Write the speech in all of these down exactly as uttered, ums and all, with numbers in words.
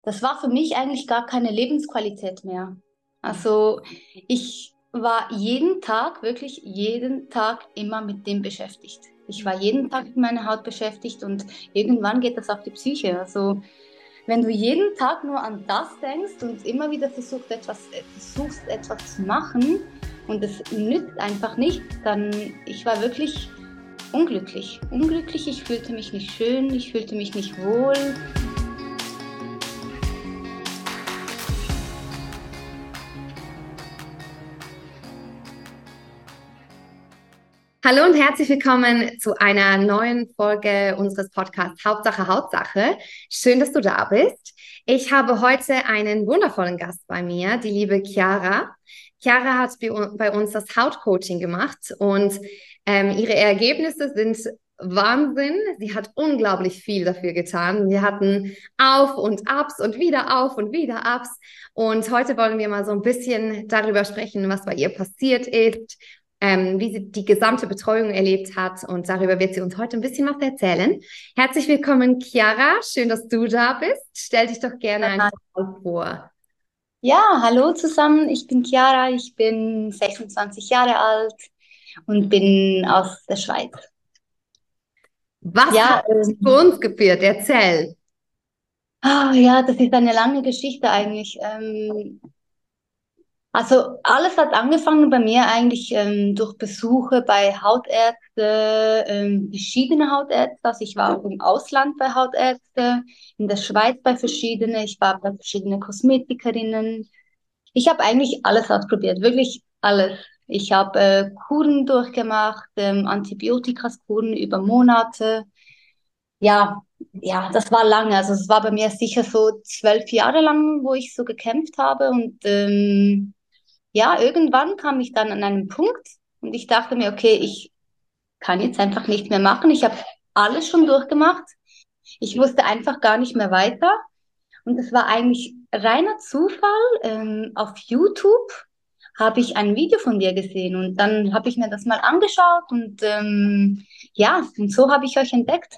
das war für mich eigentlich gar keine Lebensqualität mehr. Also ich war jeden Tag, wirklich jeden Tag immer mit dem beschäftigt. Ich war jeden Tag mit meiner Haut beschäftigt und irgendwann geht das auf die Psyche. Also wenn du jeden Tag nur an das denkst und immer wieder versuchst etwas, äh, versuchst etwas zu machen und es nützt einfach nicht, dann ich war wirklich unglücklich. Unglücklich, ich fühlte mich nicht schön, ich fühlte mich nicht wohl. Hallo und herzlich willkommen zu einer neuen Folge unseres Podcasts Hauptsache Hautsache. Schön, dass du da bist. Ich habe heute einen wundervollen Gast bei mir, die liebe Chiara. Chiara hat bei bei uns das Hautcoaching gemacht und ähm, ihre Ergebnisse sind Wahnsinn. Sie hat unglaublich viel dafür getan. Wir hatten Auf und Abs und wieder Auf und wieder Abs. Und heute wollen wir mal so ein bisschen darüber sprechen, was bei ihr passiert ist, ähm, wie sie die gesamte Betreuung erlebt hat. Und darüber wird sie uns heute ein bisschen was erzählen. Herzlich willkommen, Chiara. Schön, dass du da bist. Stell dich doch gerne einfach mal vor. Ja, hallo zusammen, ich bin Chiara, ich bin sechsundzwanzig Jahre alt und bin aus der Schweiz. Was hat Ja, dich zu ähm, uns geführt? Erzähl. ah, ja, das ist eine lange Geschichte eigentlich. Ähm, also alles hat angefangen bei mir eigentlich ähm, durch Besuche bei Hautärzte, ähm, verschiedene Hautärzte. Also ich war auch im Ausland bei Hautärzte, in der Schweiz bei verschiedene, ich war bei verschiedene Kosmetikerinnen. Ich habe eigentlich alles ausprobiert, wirklich alles. Ich habe äh, Kuren durchgemacht, ähm, Antibiotikaskuren über Monate. Ja, ja, das war lange. Also es war bei mir sicher so zwölf Jahre lang, wo ich so gekämpft habe. Und ähm, ja, irgendwann kam ich dann an einen Punkt und ich dachte mir, okay, ich kann jetzt einfach nicht mehr machen. Ich habe alles schon durchgemacht. Ich wusste einfach gar nicht mehr weiter. Und es war eigentlich reiner Zufall. Ähm, auf YouTube habe ich ein Video von dir gesehen und dann habe ich mir das mal angeschaut und ähm, ja, und so habe ich euch entdeckt.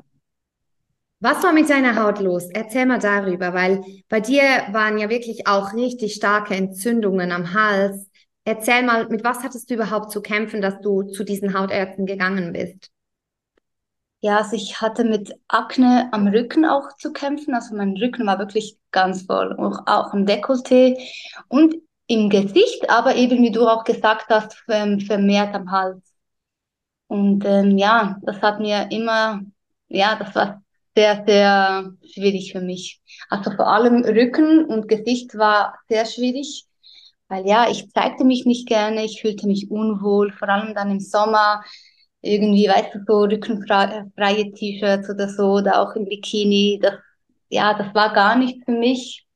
Was war mit deiner Haut los? Erzähl mal darüber, weil bei dir waren ja wirklich auch richtig starke Entzündungen am Hals. Erzähl mal, mit was hattest du überhaupt zu kämpfen, dass du zu diesen Hautärzten gegangen bist? Ja, also ich hatte mit Akne am Rücken auch zu kämpfen. Also mein Rücken war wirklich ganz voll, auch, auch im Dekolleté und im Gesicht, aber eben, wie du auch gesagt hast, ähm, vermehrt am Hals. Und ähm, ja, das hat mir immer, ja, das war sehr, sehr schwierig für mich. Also vor allem Rücken und Gesicht war sehr schwierig, weil ja, ich zeigte mich nicht gerne, ich fühlte mich unwohl, vor allem dann im Sommer, irgendwie, weißt du, so rückenfreie T-Shirts oder so, oder auch im Bikini, das, ja, das war gar nicht für mich.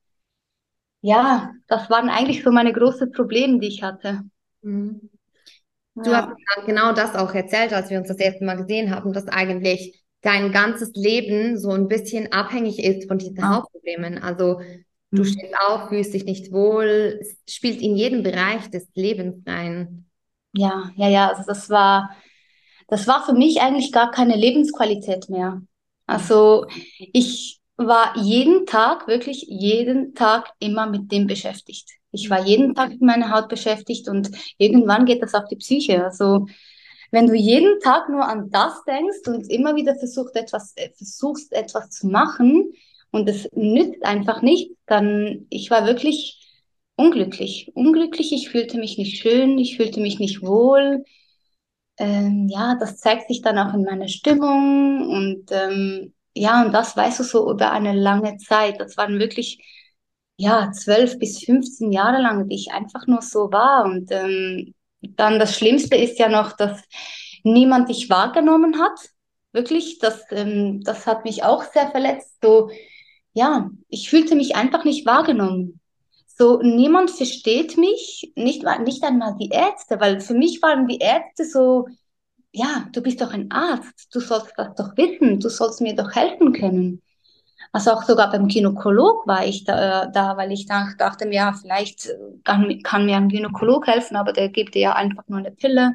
Ja, das waren eigentlich so meine großen Probleme, die ich hatte. Mhm. Du hast Ja, mir genau das auch erzählt, als wir uns das erste Mal gesehen haben, dass eigentlich dein ganzes Leben so ein bisschen abhängig ist von diesen Hautproblemen. Also du stehst auf, fühlst dich nicht wohl, es spielt in jedem Bereich des Lebens rein. ja, ja, ja, also das war, das war für mich eigentlich gar keine Lebensqualität mehr. Also ich war jeden Tag, wirklich jeden Tag immer mit dem beschäftigt. Ich war jeden Tag mit meiner Haut beschäftigt und irgendwann geht das auf die Psyche. Also wenn du jeden Tag nur an das denkst und immer wieder versuchst etwas, äh, versuchst etwas zu machen und es nützt einfach nicht, dann ich war wirklich unglücklich. Unglücklich, ich fühlte mich nicht schön, ich fühlte mich nicht wohl. Ähm, ja, das zeigt sich dann auch in meiner Stimmung und ähm, ja, und das weißt du so über eine lange Zeit. Das waren wirklich, ja, zwölf bis fünfzehn Jahre lang, die ich einfach nur so war. Und ähm, dann das Schlimmste ist ja noch, dass niemand dich wahrgenommen hat. Wirklich, das, ähm, das hat mich auch sehr verletzt. So, ja, ich fühlte mich einfach nicht wahrgenommen. So, niemand versteht mich, nicht, mal- nicht einmal die Ärzte, weil für mich waren die Ärzte so, ja, du bist doch ein Arzt, du sollst das doch wissen, du sollst mir doch helfen können. Also auch sogar beim Gynäkolog war ich da, äh, da weil ich dach, dachte mir, ja, vielleicht äh, kann, kann mir ein Gynäkolog helfen, aber der gibt dir ja einfach nur eine Pille.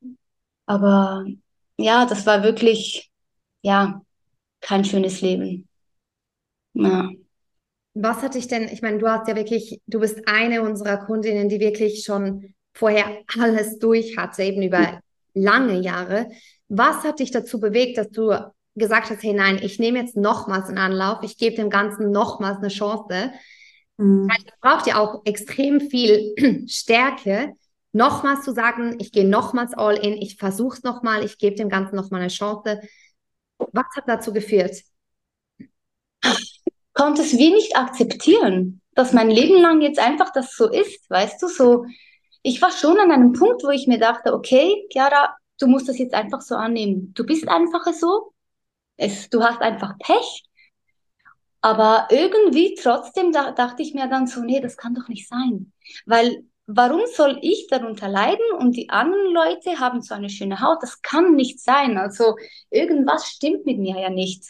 Aber ja, das war wirklich, ja, kein schönes Leben. Ja. Was hat dich denn, ich meine, du hast ja wirklich, du bist eine unserer Kundinnen, die wirklich schon vorher alles durch hatte, eben über lange Jahre. Was hat dich dazu bewegt, dass du gesagt hast, hey nein, ich nehme jetzt nochmals einen Anlauf, ich gebe dem Ganzen nochmals eine Chance. Mhm. Es braucht ja auch extrem viel Stärke, nochmals zu sagen, ich gehe nochmals all in, ich versuche es nochmal, ich gebe dem Ganzen nochmal eine Chance. Was hat dazu geführt? Konnte es wie nicht akzeptieren, dass mein Leben lang jetzt einfach das so ist, weißt du, so. Ich war schon an einem Punkt, wo ich mir dachte, okay, Chiara, du musst das jetzt einfach so annehmen. Du bist einfach so, es, du hast einfach Pech. Aber irgendwie trotzdem da, dachte ich mir dann so, nee, das kann doch nicht sein. Weil warum soll ich darunter leiden und die anderen Leute haben so eine schöne Haut? Das kann nicht sein. Also irgendwas stimmt mit mir ja nicht.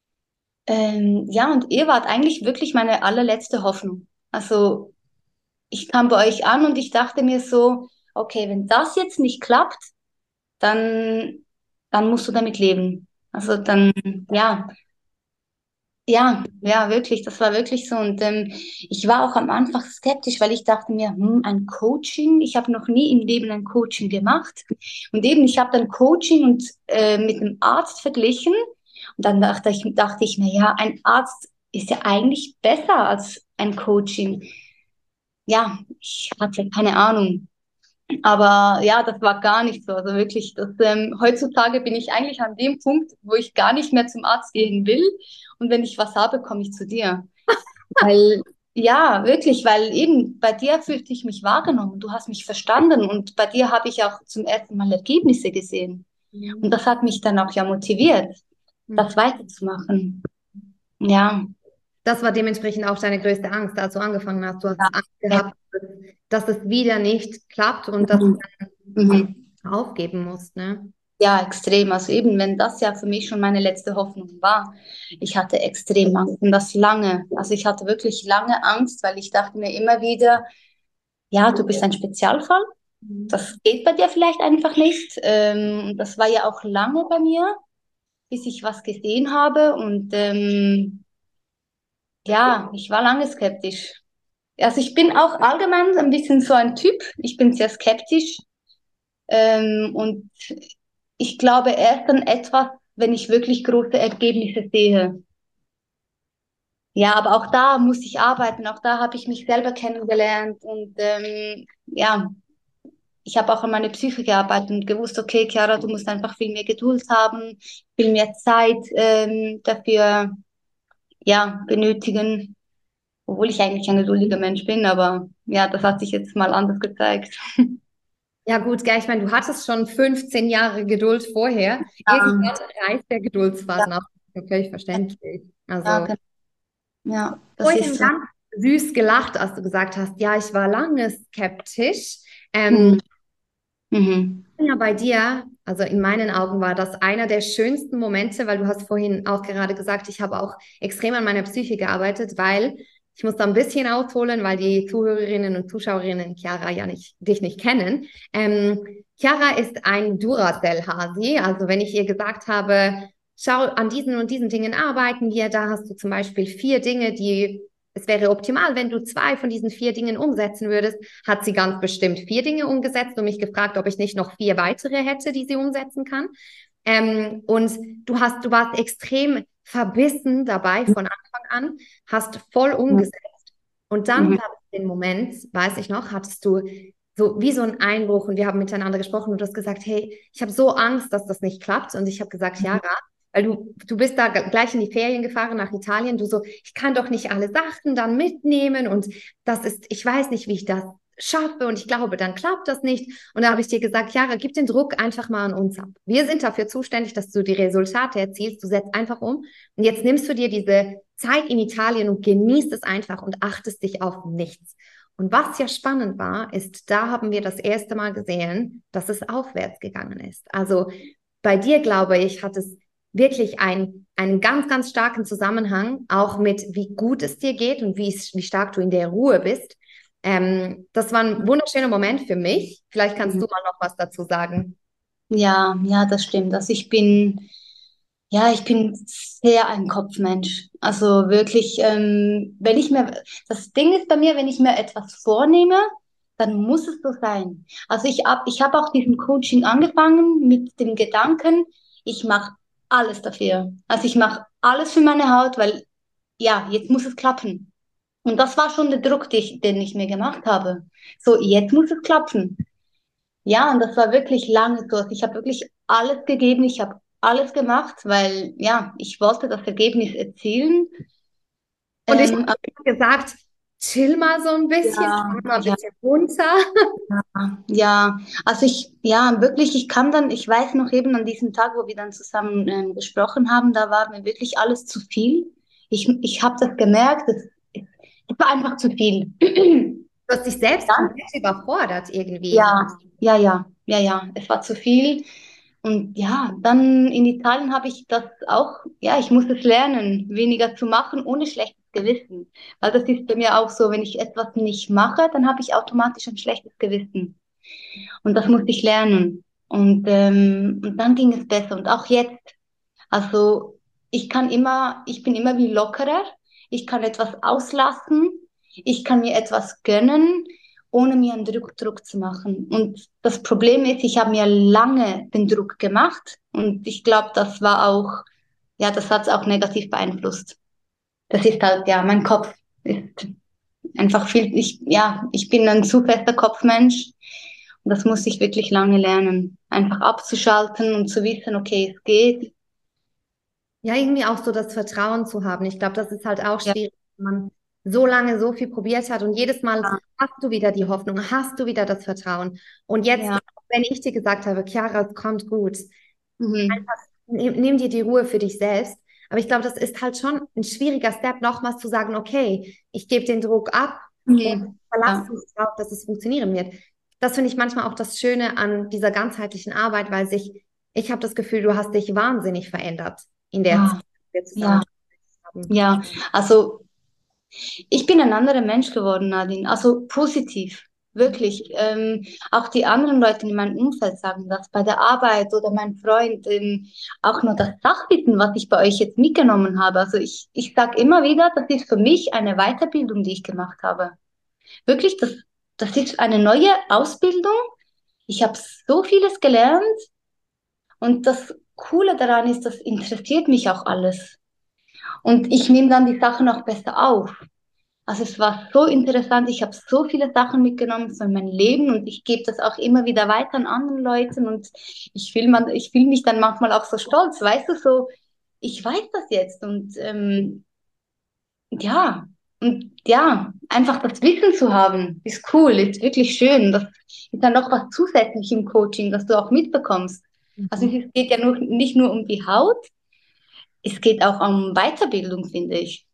Ähm, ja, und ihr wart eigentlich wirklich meine allerletzte Hoffnung. Also ich kam bei euch an und ich dachte mir so, okay, wenn das jetzt nicht klappt, dann, dann musst du damit leben. Also dann, ja, ja, ja, wirklich, das war wirklich so. Und ähm, ich war auch am Anfang skeptisch, weil ich dachte mir, hm, ein Coaching, ich habe noch nie im Leben ein Coaching gemacht. Und eben, ich habe dann Coaching und äh, mit einem Arzt verglichen. Und dann dachte ich, dachte ich mir, ja, ein Arzt ist ja eigentlich besser als ein Coaching. Ja, ich hatte keine Ahnung. Aber ja, das war gar nicht so. Also wirklich, das, ähm, heutzutage bin ich eigentlich an dem Punkt, wo ich gar nicht mehr zum Arzt gehen will. Und wenn ich was habe, komme ich zu dir. Weil, ja, wirklich, weil eben bei dir fühlte ich mich wahrgenommen. Du hast mich verstanden und bei dir habe ich auch zum ersten Mal Ergebnisse gesehen. Und Mhm. das hat mich dann auch ja motiviert, das weiterzumachen. Ja, Das war dementsprechend auch deine größte Angst, als du angefangen hast. Du hast Angst ja. gehabt, dass es wieder nicht klappt und dass Mhm. du Mhm. aufgeben musst, ne? Ja, extrem. Also eben, wenn das ja für mich schon meine letzte Hoffnung war, ich hatte extrem Angst und das lange. Also ich hatte wirklich lange Angst, weil ich dachte mir immer wieder, ja, du bist ein Spezialfall. Mhm. Das geht bei dir vielleicht einfach nicht. Ähm, das war ja auch lange bei mir, bis ich was gesehen habe. Und ähm, ja, ich war lange skeptisch. Also ich bin auch allgemein ein bisschen so ein Typ. Ich bin sehr skeptisch. Ähm, und ich glaube erst an etwas, wenn ich wirklich große Ergebnisse sehe. Ja, aber auch da muss ich arbeiten. Auch da habe ich mich selber kennengelernt. Und ähm, ja, ich habe auch an meine Psyche gearbeitet und gewusst, okay, Chiara, du musst einfach viel mehr Geduld haben, viel mehr Zeit ähm, dafür ja, benötigen. Obwohl ich eigentlich ein geduldiger Mensch bin, aber ja, das hat sich jetzt mal anders gezeigt. Ja, gut, gell, ich meine, du hattest schon fünfzehn Jahre Geduld vorher. Ja, Irgendwann reißt der Geduldsfaden ab. Das ist ja völlig verständlich. ja, Also, genau. Ja, das ist vorhin so. ganz süß gelacht, als du gesagt hast, ja, ich war lange skeptisch. Ähm, Mhm. Mhm. Ja, bei dir, also in meinen Augen war das einer der schönsten Momente, weil du hast vorhin auch gerade gesagt, ich habe auch extrem an meiner Psyche gearbeitet, weil ich muss da ein bisschen ausholen, weil die Zuhörerinnen und Zuschauerinnen Chiara ja nicht, dich nicht kennen. Ähm, Chiara ist ein Duracell-Hasi, also wenn ich ihr gesagt habe, schau, an diesen und diesen Dingen arbeiten wir, da hast du zum Beispiel vier Dinge, die es wäre optimal, wenn du zwei von diesen vier Dingen umsetzen würdest, hat sie ganz bestimmt vier Dinge umgesetzt und mich gefragt, ob ich nicht noch vier weitere hätte, die sie umsetzen kann. Ähm, und du hast, du warst extrem verbissen dabei von Anfang an, hast voll umgesetzt. Und dann Mhm. gab es den Moment, weiß ich noch, hattest du so wie so einen Einbruch und wir haben miteinander gesprochen und du hast gesagt, hey, ich habe so Angst, dass das nicht klappt. Und ich habe gesagt, ja, weil du, du bist da gleich in die Ferien gefahren nach Italien. Du so, ich kann doch nicht alle Sachen dann mitnehmen und das ist, ich weiß nicht, wie ich das schaffe und ich glaube, dann klappt das nicht. Und da habe ich dir gesagt, Chiara, gib den Druck einfach mal an uns ab. Wir sind dafür zuständig, dass du die Resultate erzielst. Du setzt einfach um und jetzt nimmst du dir diese Zeit in Italien und genießt es einfach und achtest dich auf nichts. Und was ja spannend war, ist, da haben wir das erste Mal gesehen, dass es aufwärts gegangen ist. Also bei dir, glaube ich, hat es wirklich ein, einen ganz, ganz starken Zusammenhang, auch mit wie gut es dir geht und wie, wie stark du in der Ruhe bist. Ähm, das war ein wunderschöner Moment für mich. Vielleicht kannst Mhm. du mal noch was dazu sagen. Ja, ja, das stimmt. Also ich bin, Ja, ich bin sehr ein Kopfmensch. Also wirklich, ähm, wenn ich mir, das Ding ist bei mir, wenn ich mir etwas vornehme, dann muss es so sein. Also ich hab, ich habe auch diesen Coaching angefangen mit dem Gedanken, ich mache alles dafür. Also ich mache alles für meine Haut, weil ja, jetzt muss es klappen. Und das war schon der Druck, den ich, den ich mir gemacht habe. So, jetzt muss es klappen. Ja, und das war wirklich lange so. Also ich habe wirklich alles gegeben, ich habe alles gemacht, weil ja, ich wollte das Ergebnis erzielen. Und ich Ähm, habe gesagt, chill mal so ein bisschen, ja, fahr mal ein ja, bisschen runter. ja, also ich, ja, wirklich, ich kam dann, ich weiß noch eben an diesem Tag, wo wir dann zusammen ähm, gesprochen haben, da war mir wirklich alles zu viel. Ich, ich habe das gemerkt, es, es war einfach zu viel. Du hast dich selbst Dann komplett überfordert irgendwie. ja, ja, ja, ja, ja, es war zu viel. Und ja, dann in Italien habe ich das auch, ja, ich muss es lernen, weniger zu machen, ohne schlechtes Gewissen. Weil das ist bei mir auch so, wenn ich etwas nicht mache, dann habe ich automatisch ein schlechtes Gewissen. Und das musste ich lernen. Und, ähm, und dann ging es besser. Und auch jetzt, also ich kann immer, ich bin immer wie lockerer. Ich kann etwas auslassen. Ich kann mir etwas gönnen, ohne mir einen Druck, Druck zu machen. Und das Problem ist, ich habe mir lange den Druck gemacht. Und ich glaube, das war auch, ja, das hat es auch negativ beeinflusst. Das ist halt, ja, mein Kopf ist einfach viel, ich, ja, ich bin ein zu fester Kopfmensch. Und das musste ich wirklich lange lernen. Einfach abzuschalten und zu wissen, okay, es geht. Ja, irgendwie auch so das Vertrauen zu haben. Ich glaube, das ist halt auch Ja, schwierig, wenn man so lange so viel probiert hat und jedes Mal hast du wieder die Hoffnung, hast du wieder das Vertrauen. Und jetzt, ja. wenn ich dir gesagt habe, Chiara, es kommt gut, Mhm. nimm, nimm dir die Ruhe für dich selbst. Aber ich glaube, das ist halt schon ein schwieriger Step, nochmals zu sagen, okay, ich gebe den Druck ab und Mhm. Ja. verlasse mich darauf, dass es funktionieren wird. Das finde ich manchmal auch das Schöne an dieser ganzheitlichen Arbeit, weil sich, ich habe das Gefühl, du hast dich wahnsinnig verändert in der Zeit, Ja, die wir ja, zusammen haben. ja. Also ich bin ein anderer Mensch geworden, Nadine. Also positiv, wirklich. Ähm, auch die anderen Leute in meinem Umfeld sagen das bei der Arbeit oder mein Freund. Ähm, auch nur das Sachwissen, was ich bei euch jetzt mitgenommen habe. Also ich, ich sage immer wieder, das ist für mich eine Weiterbildung, die ich gemacht habe. Wirklich, das, das ist eine neue Ausbildung. Ich habe so vieles gelernt und das Coole daran ist, das interessiert mich auch alles. Und ich nehme dann die Sachen auch besser auf. Also es war so interessant, ich habe so viele Sachen mitgenommen für mein Leben und ich gebe das auch immer wieder weiter an anderen Leuten und ich fühle man, ich fühle mich dann manchmal auch so stolz, weißt du, so, ich weiß das jetzt und ähm, ja, und ja, einfach das Wissen zu haben, ist cool, ist wirklich schön. Das ist dann noch was zusätzlich im Coaching, das du auch mitbekommst. Also Mhm. es geht ja nur, nicht nur um die Haut, es geht auch um Weiterbildung, finde ich.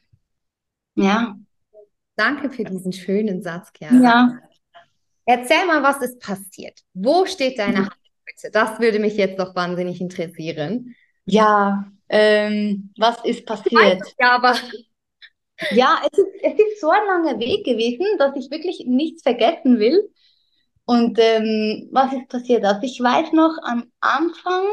Ja, Danke für diesen schönen Satz, Chiara. ja. Erzähl mal, was ist passiert? Wo steht deine Hand heute? Das würde mich jetzt doch wahnsinnig interessieren. Ja, ähm, was ist Ich weiß passiert? es ja, aber Ja, es ist, es ist so ein langer Weg gewesen, dass ich wirklich nichts vergessen will. Und ähm, was ist passiert? Also ich weiß noch, am Anfang,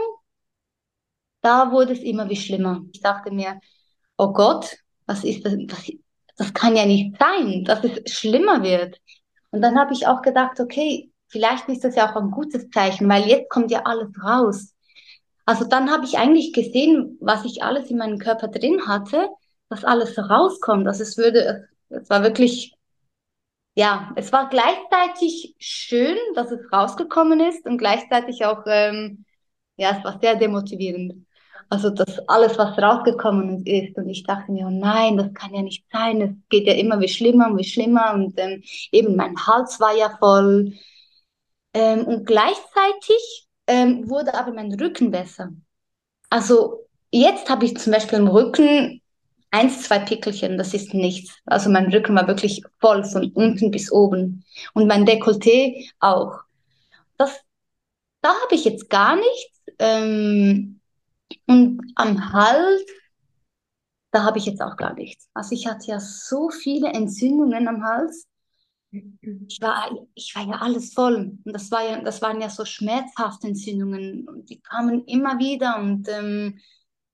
da wurde es immer wie schlimmer. Ich dachte mir, oh Gott, was ist das? Was, das kann ja nicht sein, dass es schlimmer wird. Und dann habe ich auch gedacht, okay, vielleicht ist das ja auch ein gutes Zeichen, weil jetzt kommt ja alles raus. Also dann habe ich eigentlich gesehen, was ich alles in meinem Körper drin hatte, was alles so rauskommt. Also es würde, es war wirklich, ja, es war gleichzeitig schön, dass es rausgekommen ist und gleichzeitig auch, ähm, ja, es war sehr demotivierend. Also das alles, was rausgekommen ist. Und ich dachte mir, oh nein, das kann ja nicht sein. Es geht ja immer wie schlimmer und wie schlimmer. Und ähm, eben mein Hals war ja voll. Ähm, und gleichzeitig ähm, wurde aber mein Rücken besser. Also jetzt habe ich zum Beispiel im Rücken eins, zwei Pickelchen, das ist nichts. Also mein Rücken war wirklich voll von unten bis oben. Und mein Dekolleté auch. Das, da habe ich jetzt gar nichts. Ähm, und am Hals, da habe ich jetzt auch gar nichts. Also ich hatte ja so viele Entzündungen am Hals. Ich war, ich war ja alles voll. Und das war ja, das waren ja so schmerzhafte Entzündungen. Und die kamen immer wieder. Und ähm,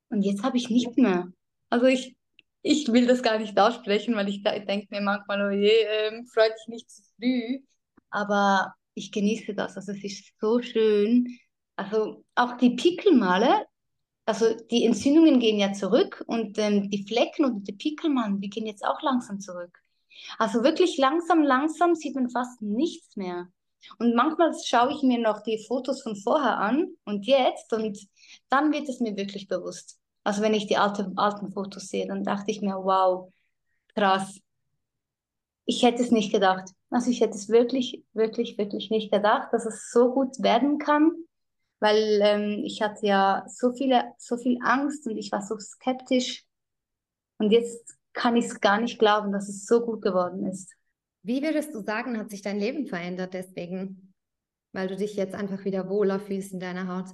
Und jetzt habe ich nichts mehr. Also ich, ich will das gar nicht aussprechen, weil ich denke mir manchmal, oh je, ähm, freut dich nicht zu früh. Aber ich genieße das. Also es ist so schön. Also auch die Pickelmale, also die Entzündungen gehen ja zurück und ähm, die Flecken und die Pickelmale, die gehen jetzt auch langsam zurück. Also wirklich langsam, langsam sieht man fast nichts mehr. Und manchmal schaue ich mir noch die Fotos von vorher an und jetzt und dann wird es mir wirklich bewusst. Also wenn ich die alte, alten Fotos sehe, dann dachte ich mir, wow, krass. Ich hätte es nicht gedacht. Also ich hätte es wirklich, wirklich, wirklich nicht gedacht, dass es so gut werden kann, weil ähm, ich hatte ja so viele, so viel Angst und ich war so skeptisch und jetzt kann ich es gar nicht glauben, dass es so gut geworden ist. Wie würdest du sagen, hat sich dein Leben verändert deswegen, weil du dich jetzt einfach wieder wohler fühlst in deiner Haut?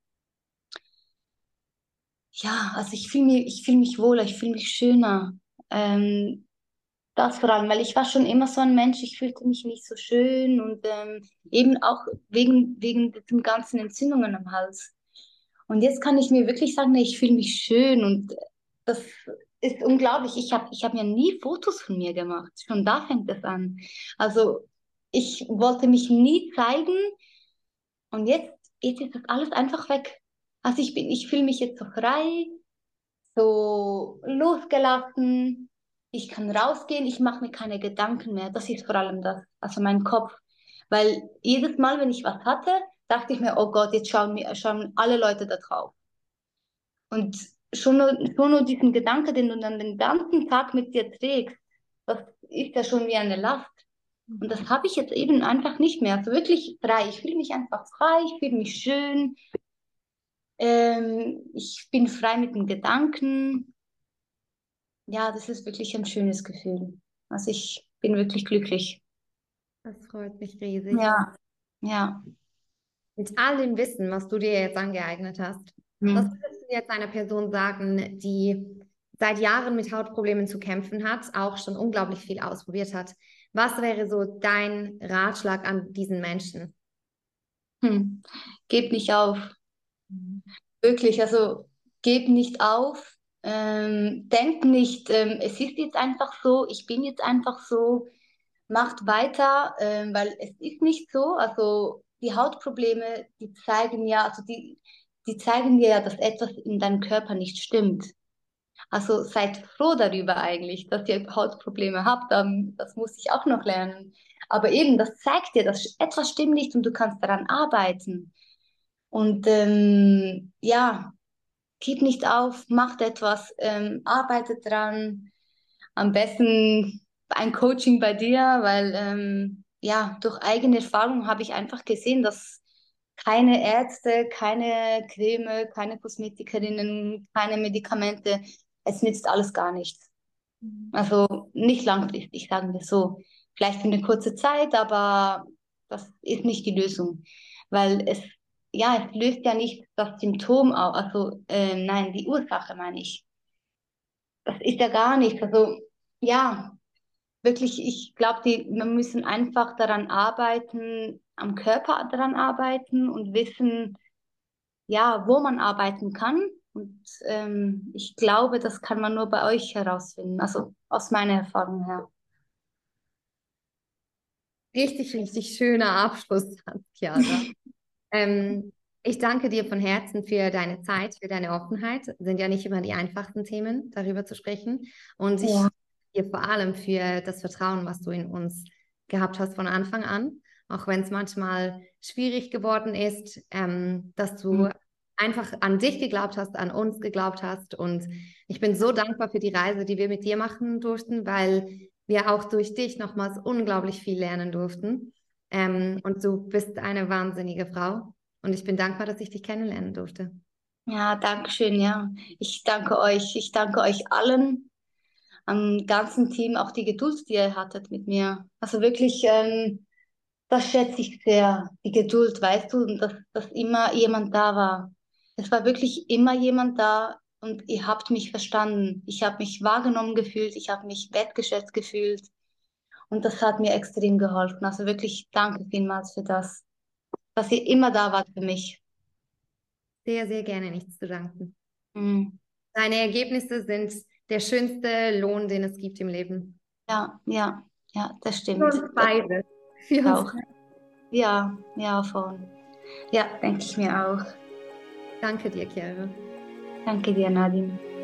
Ja, also ich fühle mich, ich fühle mich wohler, ich fühle mich schöner. Ähm, das vor allem, weil ich war schon immer so ein Mensch, ich fühlte mich nicht so schön und ähm, eben auch wegen, wegen den ganzen Entzündungen am Hals. Und jetzt kann ich mir wirklich sagen, nee, ich fühle mich schön und das ist unglaublich. Ich habe ich hab mir nie Fotos von mir gemacht. Schon da fängt es an. Also ich wollte mich nie zeigen und jetzt, jetzt ist das alles einfach weg. Also ich bin, ich fühle mich jetzt so frei, so losgelassen. Ich kann rausgehen, ich mache mir keine Gedanken mehr. Das ist vor allem das, also mein Kopf. Weil jedes Mal, wenn ich was hatte, dachte ich mir, oh Gott, jetzt schauen, mir, schauen alle Leute da drauf. Und schon nur, schon nur diesen Gedanke, den du dann den ganzen Tag mit dir trägst, das ist ja schon wie eine Last. Und das habe ich jetzt eben einfach nicht mehr. Also wirklich frei. Ich fühle mich einfach frei, ich fühle mich schön. Ähm, ich bin frei mit den Gedanken. Ja, das ist wirklich ein schönes Gefühl. Also ich bin wirklich glücklich. Das freut mich riesig. Ja, ja. Mit all dem Wissen, was du dir jetzt angeeignet hast, was Hm. würdest du jetzt einer Person sagen, die seit Jahren mit Hautproblemen zu kämpfen hat, auch schon unglaublich viel ausprobiert hat? Was wäre so dein Ratschlag an diesen Menschen? Hm. Gebt nicht auf. Mhm. Wirklich, also gebt nicht auf. Ähm, denkt nicht, ähm, es ist jetzt einfach so, ich bin jetzt einfach so. Macht weiter, ähm, weil es ist nicht so. Also die Hautprobleme, die zeigen ja, also die, die zeigen dir ja, dass etwas in deinem Körper nicht stimmt. Also seid froh darüber eigentlich, dass ihr Hautprobleme habt. Ähm, das muss ich auch noch lernen. Aber eben, das zeigt dir, dass etwas stimmt nicht und du kannst daran arbeiten. Und ähm, ja, gib nicht auf, macht etwas, ähm, arbeitet dran. Am besten ein Coaching bei dir, weil ähm, ja, durch eigene Erfahrung habe ich einfach gesehen, dass keine Ärzte, keine Creme, keine Kosmetikerinnen, keine Medikamente, es nützt alles gar nichts. Also nicht langfristig, sagen wir so. Vielleicht für eine kurze Zeit, aber das ist nicht die Lösung, weil es, ja, es löst ja nicht das Symptom aus, also äh, nein, die Ursache meine ich. Das ist ja gar nichts. Also ja, wirklich, ich glaube, die, wir müssen einfach daran arbeiten, am Körper daran arbeiten und wissen, ja, wo man arbeiten kann. Und ähm, ich glaube, das kann man nur bei euch herausfinden, also aus meiner Erfahrung her. Richtig, richtig schöner Abschluss, Chiara. Ähm, ich danke dir von Herzen für deine Zeit, für deine Offenheit. Sind ja nicht immer die einfachsten Themen, darüber zu sprechen. Und Ja. ich danke dir vor allem für das Vertrauen, was du in uns gehabt hast von Anfang an. Auch wenn es manchmal schwierig geworden ist, ähm, dass du einfach an dich geglaubt hast, an uns geglaubt hast. Und ich bin so dankbar für die Reise, die wir mit dir machen durften, weil wir auch durch dich nochmals unglaublich viel lernen durften. Ähm, und du bist eine wahnsinnige Frau. Und ich bin dankbar, dass ich dich kennenlernen durfte. Ja, danke schön, ja. Ich danke euch. Ich danke euch allen, am ganzen Team, auch die Geduld, die ihr hattet mit mir. Also wirklich, ähm, das schätze ich sehr, die Geduld, weißt du, und dass, dass immer jemand da war. Es war wirklich immer jemand da und ihr habt mich verstanden. Ich habe mich wahrgenommen gefühlt, ich habe mich wertgeschätzt gefühlt und das hat mir extrem geholfen. Also wirklich danke vielmals für das, dass ihr immer da wart für mich. Sehr, sehr gerne nichts zu danken. Mhm. Deine Ergebnisse sind der schönste Lohn, den es gibt im Leben. Ja, ja, ja, das Für stimmt. uns Das beide. Für uns auch. Ja, ja, voll. Ja, denke ich mir auch. Danke dir, Chiara. Danke dir, Nadine.